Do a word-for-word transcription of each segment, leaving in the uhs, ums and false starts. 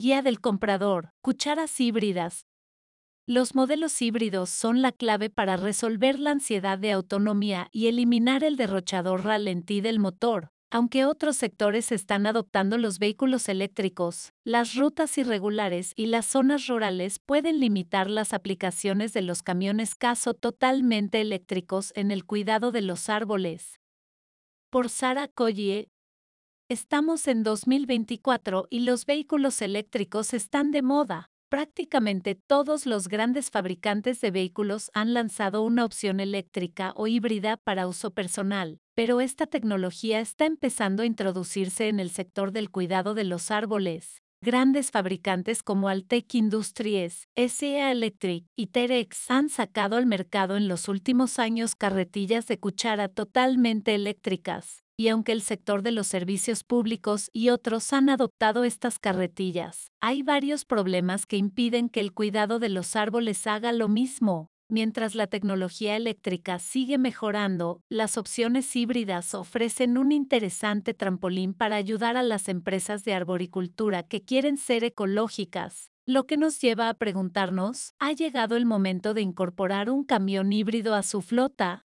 Guía del comprador. Cucharas híbridas. Los modelos híbridos son la clave para resolver la ansiedad de autonomía y eliminar el derrochador ralentí del motor. Aunque otros sectores están adoptando los vehículos eléctricos, las rutas irregulares y las zonas rurales pueden limitar las aplicaciones de los camiones caso totalmente eléctricos en el cuidado de los árboles. Por Sara Collier. Estamos en dos mil veinticuatro y los vehículos eléctricos están de moda. Prácticamente todos los grandes fabricantes de vehículos han lanzado una opción eléctrica o híbrida para uso personal, pero esta tecnología está empezando a introducirse en el sector del cuidado de los árboles. Grandes fabricantes como Altec Industries, S E A Electric y Terex han sacado al mercado en los últimos años carretillas de cuchara totalmente eléctricas. Y aunque el sector de los servicios públicos y otros han adoptado estas carretillas, hay varios problemas que impiden que el cuidado de los árboles haga lo mismo. Mientras la tecnología eléctrica sigue mejorando, las opciones híbridas ofrecen un interesante trampolín para ayudar a las empresas de arboricultura que quieren ser ecológicas. Lo que nos lleva a preguntarnos, ¿ha llegado el momento de incorporar un camión híbrido a su flota?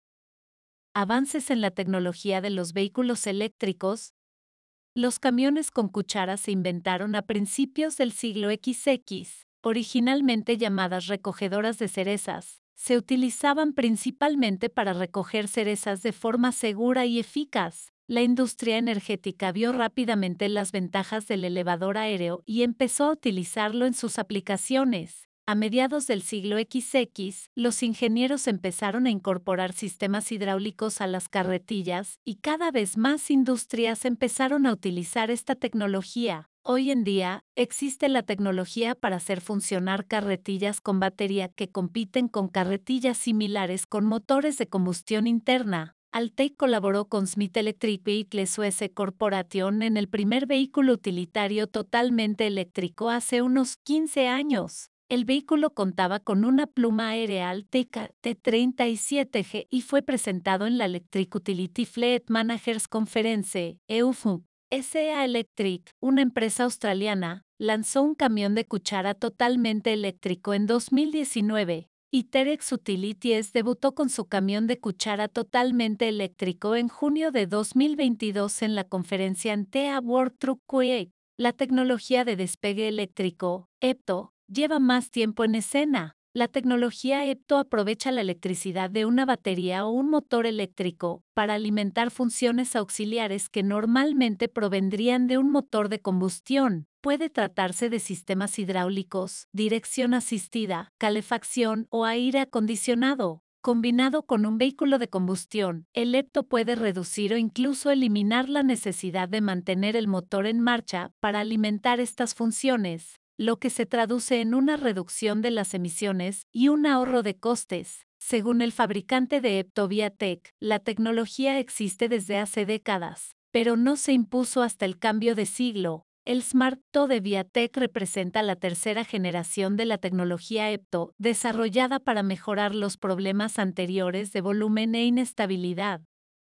Avances en la tecnología de los vehículos eléctricos. Los camiones con cucharas se inventaron a principios del siglo equis, originalmente llamadas recogedoras de cerezas. Se utilizaban principalmente para recoger cerezas de forma segura y eficaz. La industria energética vio rápidamente las ventajas del elevador aéreo y empezó a utilizarlo en sus aplicaciones. A mediados del siglo equis, los ingenieros empezaron a incorporar sistemas hidráulicos a las carretillas y cada vez más industrias empezaron a utilizar esta tecnología. Hoy en día, existe la tecnología para hacer funcionar carretillas con batería que compiten con carretillas similares con motores de combustión interna. Altec colaboró con Smith Electric Vehicles U S Corporation en el primer vehículo utilitario totalmente eléctrico hace unos quince años. El vehículo contaba con una pluma aérea Alteca T treinta y siete G y fue presentado en la Electric Utility Fleet Managers Conference, E U F M. S E A Electric, una empresa australiana, lanzó un camión de cuchara totalmente eléctrico en dos mil diecinueve, y Terex Utilities debutó con su camión de cuchara totalmente eléctrico en junio de dos mil veintidós en la conferencia ANTEA World Truck Week. La tecnología de despegue eléctrico, E P T O, lleva más tiempo en escena. La tecnología E P T O aprovecha la electricidad de una batería o un motor eléctrico para alimentar funciones auxiliares que normalmente provendrían de un motor de combustión. Puede tratarse de sistemas hidráulicos, dirección asistida, calefacción o aire acondicionado. Combinado con un vehículo de combustión, el E P T O puede reducir o incluso eliminar la necesidad de mantener el motor en marcha para alimentar estas funciones, lo que se traduce en una reducción de las emisiones y un ahorro de costes. Según el fabricante de E P T O Viatec, la tecnología existe desde hace décadas, pero no se impuso hasta el cambio de siglo. El Smart E P T O de Viatec representa la tercera generación de la tecnología E P T O, desarrollada para mejorar los problemas anteriores de volumen e inestabilidad.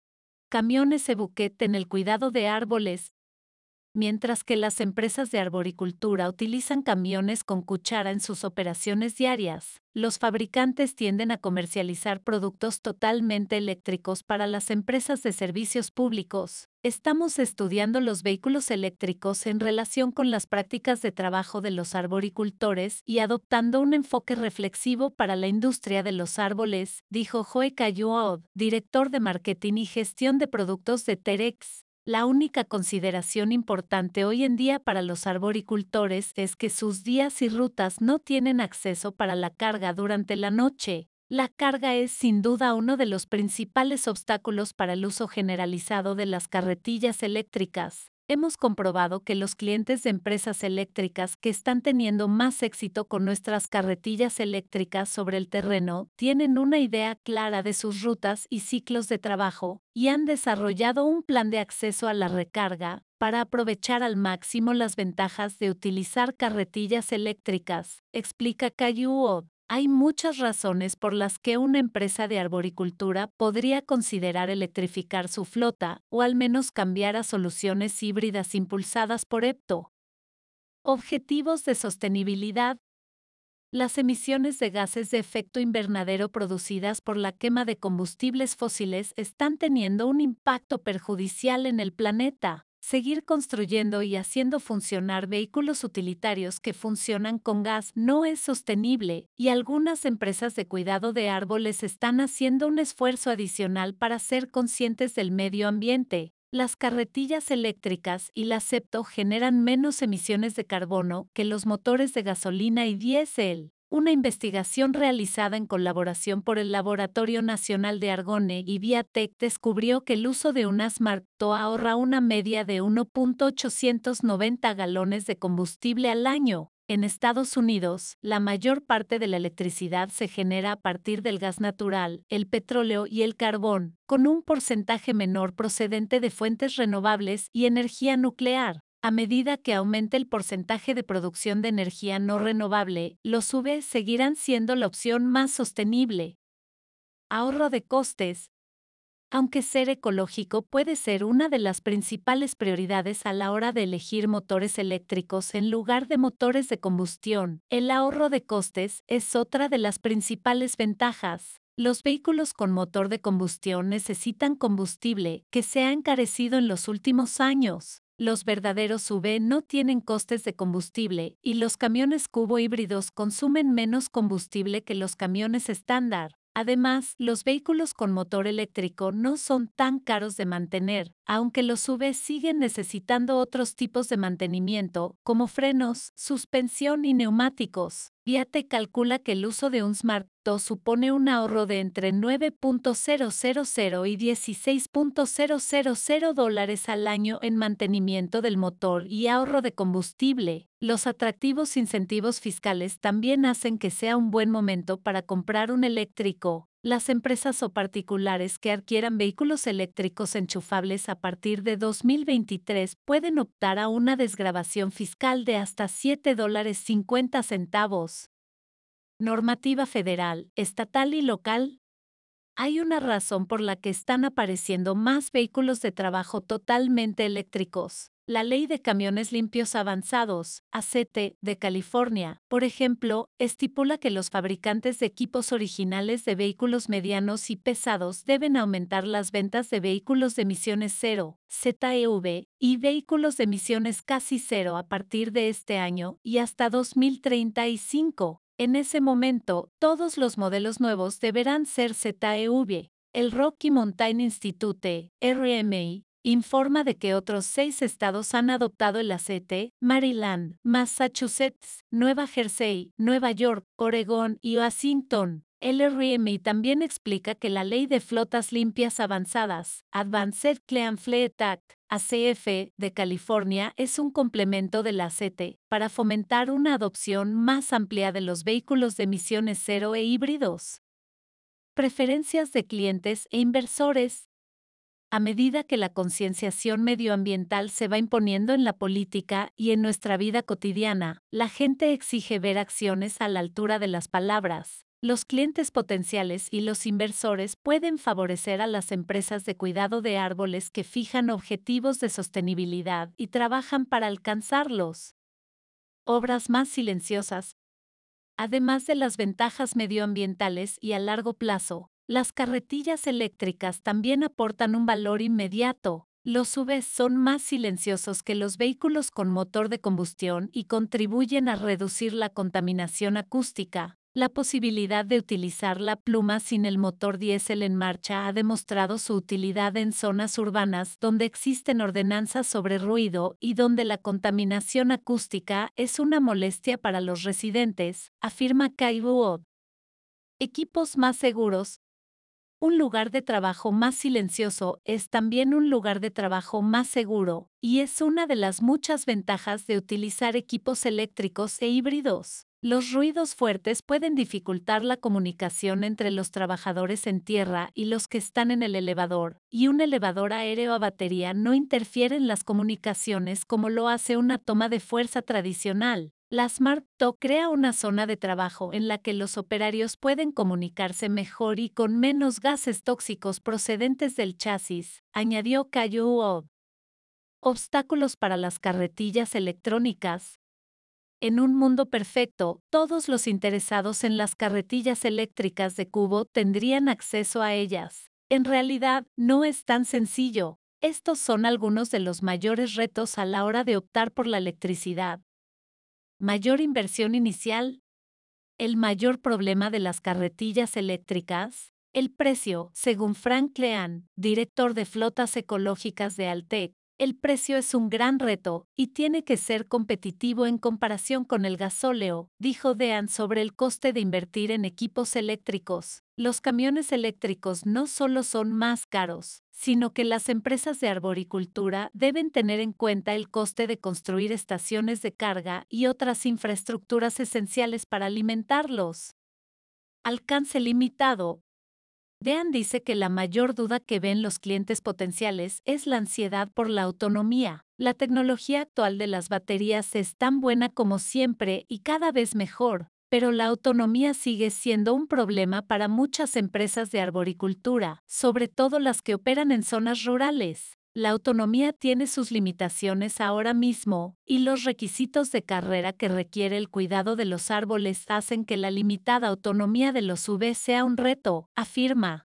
Camiones e-buquet en el cuidado de árboles. Mientras que las empresas de arboricultura utilizan camiones con cuchara en sus operaciones diarias, los fabricantes tienden a comercializar productos totalmente eléctricos para las empresas de servicios públicos. Estamos estudiando los vehículos eléctricos en relación con las prácticas de trabajo de los arboricultores y adoptando un enfoque reflexivo para la industria de los árboles, dijo Joe Cayuod, director de marketing y gestión de productos de Terex. La única consideración importante hoy en día para los arboricultores es que sus días y rutas no tienen acceso para la carga durante la noche. La carga es sin duda uno de los principales obstáculos para el uso generalizado de las carretillas eléctricas. Hemos comprobado que los clientes de empresas eléctricas que están teniendo más éxito con nuestras carretillas eléctricas sobre el terreno tienen una idea clara de sus rutas y ciclos de trabajo, y han desarrollado un plan de acceso a la recarga para aprovechar al máximo las ventajas de utilizar carretillas eléctricas, explica Cayuod. Hay muchas razones por las que una empresa de arboricultura podría considerar electrificar su flota o al menos cambiar a soluciones híbridas impulsadas por E P T O. Objetivos de sostenibilidad. Las emisiones de gases de efecto invernadero producidas por la quema de combustibles fósiles están teniendo un impacto perjudicial en el planeta. Seguir construyendo y haciendo funcionar vehículos utilitarios que funcionan con gas no es sostenible, y algunas empresas de cuidado de árboles están haciendo un esfuerzo adicional para ser conscientes del medio ambiente. Las carretillas eléctricas y la septo generan menos emisiones de carbono que los motores de gasolina y diésel. Una investigación realizada en colaboración por el Laboratorio Nacional de Argonne y Viatec descubrió que el uso de una SmartTo ahorra una media de uno punto ochocientos noventa galones de combustible al año. En Estados Unidos, la mayor parte de la electricidad se genera a partir del gas natural, el petróleo y el carbón, con un porcentaje menor procedente de fuentes renovables y energía nuclear. A medida que aumente el porcentaje de producción de energía no renovable, los U V seguirán siendo la opción más sostenible. Ahorro de costes. Aunque ser ecológico puede ser una de las principales prioridades a la hora de elegir motores eléctricos en lugar de motores de combustión, el ahorro de costes es otra de las principales ventajas. Los vehículos con motor de combustión necesitan combustible, que se ha encarecido en los últimos años. Los verdaderos U V no tienen costes de combustible y los camiones cubo híbridos consumen menos combustible que los camiones estándar. Además, los vehículos con motor eléctrico no son tan caros de mantener, aunque los U V siguen necesitando otros tipos de mantenimiento, como frenos, suspensión y neumáticos. Viate calcula que el uso de un SmartTo supone un ahorro de entre nueve punto cero cero cero y dieciséis punto cero cero cero dólares al año en mantenimiento del motor y ahorro de combustible. Los atractivos incentivos fiscales también hacen que sea un buen momento para comprar un eléctrico. Las empresas o particulares que adquieran vehículos eléctricos enchufables a partir de dos mil veintitrés pueden optar a una desgravación fiscal de hasta siete dólares cincuenta centavos. Normativa federal, estatal y local. Hay una razón por la que están apareciendo más vehículos de trabajo totalmente eléctricos. La Ley de Camiones Limpios Avanzados, A C T, de California, por ejemplo, estipula que los fabricantes de equipos originales de vehículos medianos y pesados deben aumentar las ventas de vehículos de emisiones cero, Z E V, y vehículos de emisiones casi cero a partir de este año y hasta dos mil treinta y cinco. En ese momento, todos los modelos nuevos deberán ser Z E V. El Rocky Mountain Institute, R M I, informa de que otros seis estados han adoptado el A C T: Maryland, Massachusetts, Nueva Jersey, Nueva York, Oregón y Washington. El R M I también explica que la Ley de Flotas Limpias Avanzadas, Advanced Clean Fleet Act, A C F, de California es un complemento del A C T para fomentar una adopción más amplia de los vehículos de emisiones cero e híbridos. Preferencias de clientes e inversores. A medida que la concienciación medioambiental se va imponiendo en la política y en nuestra vida cotidiana, la gente exige ver acciones a la altura de las palabras. Los clientes potenciales y los inversores pueden favorecer a las empresas de cuidado de árboles que fijan objetivos de sostenibilidad y trabajan para alcanzarlos. Obras más silenciosas. Además de las ventajas medioambientales y a largo plazo, las carretillas eléctricas también aportan un valor inmediato. Los U V son más silenciosos que los vehículos con motor de combustión y contribuyen a reducir la contaminación acústica. La posibilidad de utilizar la pluma sin el motor diésel en marcha ha demostrado su utilidad en zonas urbanas donde existen ordenanzas sobre ruido y donde la contaminación acústica es una molestia para los residentes, afirma Kai Wood. Equipos más seguros. Un lugar de trabajo más silencioso es también un lugar de trabajo más seguro, y es una de las muchas ventajas de utilizar equipos eléctricos e híbridos. Los ruidos fuertes pueden dificultar la comunicación entre los trabajadores en tierra y los que están en el elevador, y un elevador aéreo a batería no interfiere en las comunicaciones como lo hace una toma de fuerza tradicional. La SmartTo crea una zona de trabajo en la que los operarios pueden comunicarse mejor y con menos gases tóxicos procedentes del chasis, añadió Cayo Wood. Obstáculos para las carretillas electrónicas. En un mundo perfecto, todos los interesados en las carretillas eléctricas de cubo tendrían acceso a ellas. En realidad, no es tan sencillo. Estos son algunos de los mayores retos a la hora de optar por la electricidad. Mayor inversión inicial. El mayor problema de las carretillas eléctricas. El precio, según Frank Lean, director de flotas ecológicas de Altec. El precio es un gran reto, y tiene que ser competitivo en comparación con el gasóleo, dijo Dean sobre el coste de invertir en equipos eléctricos. Los camiones eléctricos no solo son más caros, sino que las empresas de arboricultura deben tener en cuenta el coste de construir estaciones de carga y otras infraestructuras esenciales para alimentarlos. Alcance limitado. Dean dice que la mayor duda que ven los clientes potenciales es la ansiedad por la autonomía. La tecnología actual de las baterías es tan buena como siempre y cada vez mejor, pero la autonomía sigue siendo un problema para muchas empresas de arboricultura, sobre todo las que operan en zonas rurales. La autonomía tiene sus limitaciones ahora mismo, y los requisitos de carrera que requiere el cuidado de los árboles hacen que la limitada autonomía de los U V sea un reto, afirma.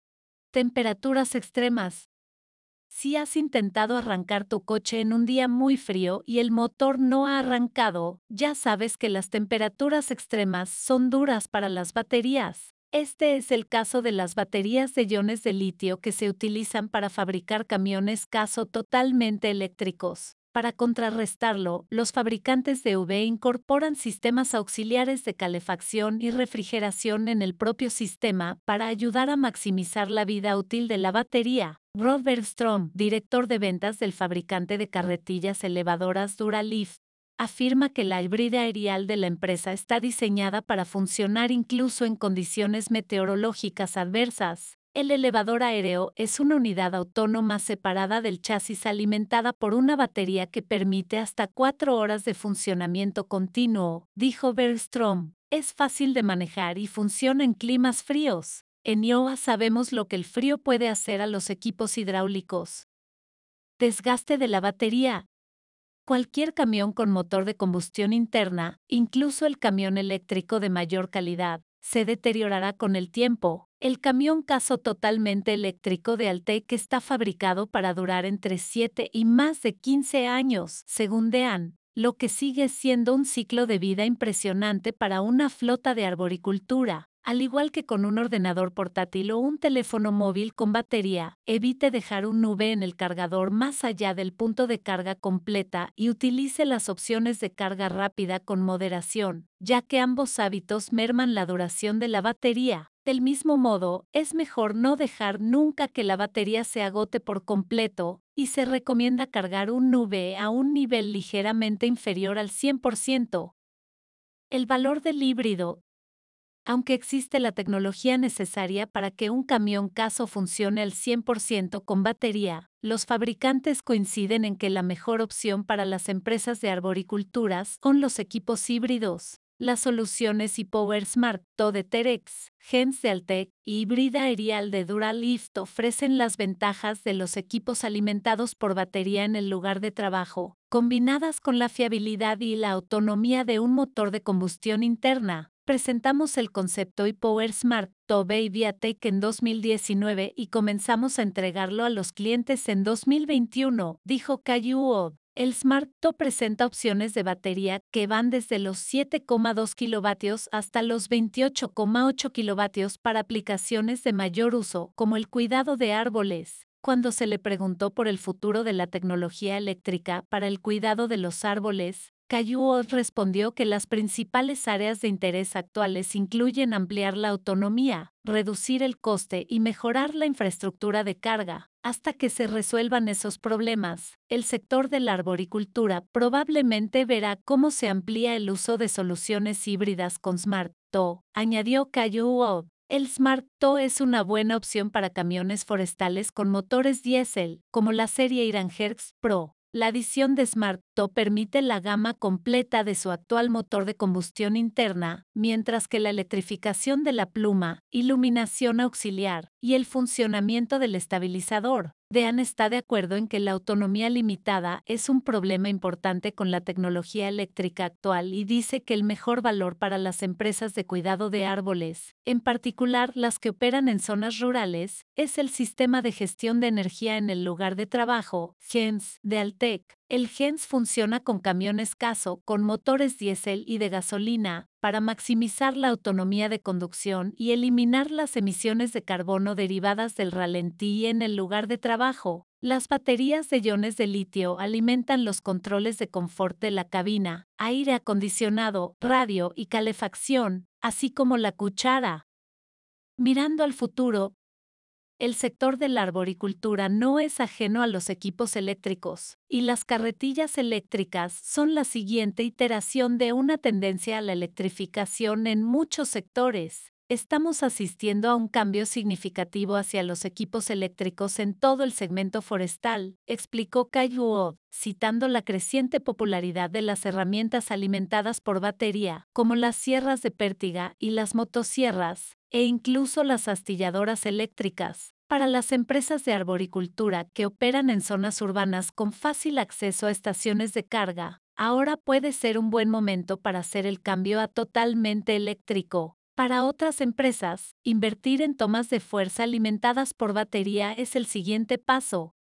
Temperaturas extremas. Si has intentado arrancar tu coche en un día muy frío y el motor no ha arrancado, ya sabes que las temperaturas extremas son duras para las baterías. Este es el caso de las baterías de iones de litio que se utilizan para fabricar camiones caso totalmente eléctricos. Para contrarrestarlo, los fabricantes de U V incorporan sistemas auxiliares de calefacción y refrigeración en el propio sistema para ayudar a maximizar la vida útil de la batería. Rod Bergstrom, director de ventas del fabricante de carretillas elevadoras Duralift, afirma que la híbrida aerial de la empresa está diseñada para funcionar incluso en condiciones meteorológicas adversas. El elevador aéreo es una unidad autónoma separada del chasis alimentada por una batería que permite hasta cuatro horas de funcionamiento continuo, dijo Bergstrom. Es fácil de manejar y funciona en climas fríos. En I O A sabemos lo que el frío puede hacer a los equipos hidráulicos. Desgaste de la batería. Cualquier camión con motor de combustión interna, incluso el camión eléctrico de mayor calidad, se deteriorará con el tiempo. El camión caso totalmente eléctrico de Altec está fabricado para durar entre siete y más de quince años, según Dean, lo que sigue siendo un ciclo de vida impresionante para una flota de arboricultura. Al igual que con un ordenador portátil o un teléfono móvil con batería, evite dejar un nube en el cargador más allá del punto de carga completa y utilice las opciones de carga rápida con moderación, ya que ambos hábitos merman la duración de la batería. Del mismo modo, es mejor no dejar nunca que la batería se agote por completo, y se recomienda cargar un nube a un nivel ligeramente inferior al cien por ciento. El valor del híbrido. Aunque existe la tecnología necesaria para que un camión caso funcione al cien por ciento con batería, los fabricantes coinciden en que la mejor opción para las empresas de arboriculturas son los equipos híbridos. Las soluciones ePower Smart T O de Terex, Gens de Altec y híbrida aerial de Duralift ofrecen las ventajas de los equipos alimentados por batería en el lugar de trabajo, combinadas con la fiabilidad y la autonomía de un motor de combustión interna. Presentamos el concepto ePower Smart T O Baviatec en dos mil diecinueve y comenzamos a entregarlo a los clientes en dos mil veintiuno, dijo Kayuod. El Smart T O presenta opciones de batería que van desde los siete coma dos kilovatios hasta los veintiocho coma ocho kilovatios para aplicaciones de mayor uso, como el cuidado de árboles. Cuando se le preguntó por el futuro de la tecnología eléctrica para el cuidado de los árboles, Kayuod respondió que las principales áreas de interés actuales incluyen ampliar la autonomía, reducir el coste y mejorar la infraestructura de carga. Hasta que se resuelvan esos problemas, el sector de la arboricultura probablemente verá cómo se amplía el uso de soluciones híbridas con Smart T O, añadió Kayuod. El Smart T O es una buena opción para camiones forestales con motores diésel, como la serie Iran Hertz Pro. La adición de Smart T O permite la gama completa de su actual motor de combustión interna, mientras que la electrificación de la pluma, iluminación auxiliar y el funcionamiento del estabilizador. Dean está de acuerdo en que la autonomía limitada es un problema importante con la tecnología eléctrica actual y dice que el mejor valor para las empresas de cuidado de árboles, en particular las que operan en zonas rurales, es el sistema de gestión de energía en el lugar de trabajo, G E N S, de Altec. El G E N S funciona con camiones Caso con motores diésel y de gasolina, para maximizar la autonomía de conducción y eliminar las emisiones de carbono derivadas del ralentí en el lugar de trabajo. Las baterías de iones de litio alimentan los controles de confort de la cabina, aire acondicionado, radio y calefacción, así como la cuchara. Mirando al futuro, el sector de la arboricultura no es ajeno a los equipos eléctricos, y las carretillas eléctricas son la siguiente iteración de una tendencia a la electrificación en muchos sectores. Estamos asistiendo a un cambio significativo hacia los equipos eléctricos en todo el segmento forestal, explicó Kai Guo, citando la creciente popularidad de las herramientas alimentadas por batería, como las sierras de pértiga y las motosierras, e incluso las astilladoras eléctricas. Para las empresas de arboricultura que operan en zonas urbanas con fácil acceso a estaciones de carga, ahora puede ser un buen momento para hacer el cambio a totalmente eléctrico. Para otras empresas, invertir en tomas de fuerza alimentadas por batería es el siguiente paso.